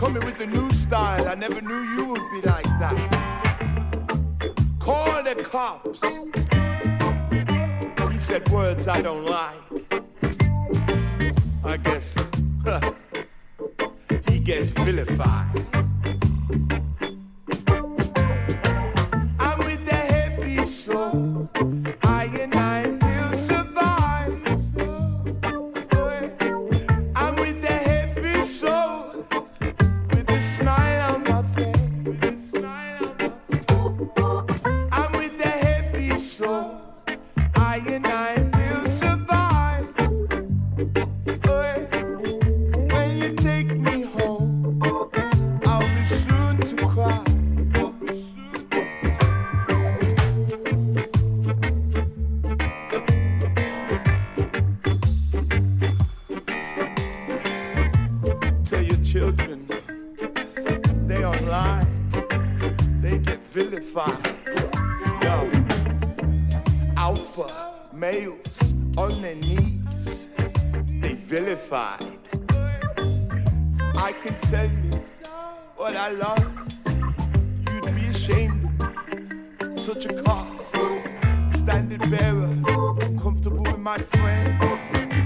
Coming with the new style, I never knew you would be like that. Call the cops. He said words I don't like. I guess he gets vilified. I'm with the heavy soul. I and I will survive. I'm with the heavy soul, with a smile on my face. I'm with the heavy soul. I and I will survive. When you take me home, I'll be soon to cry. Tell your children, they online, they get vilified. Yo, alpha males on their knees, they vilified. I can tell you what I lost. You'd be ashamed of me. Such a cost. Standard bearer, comfortable with my friends.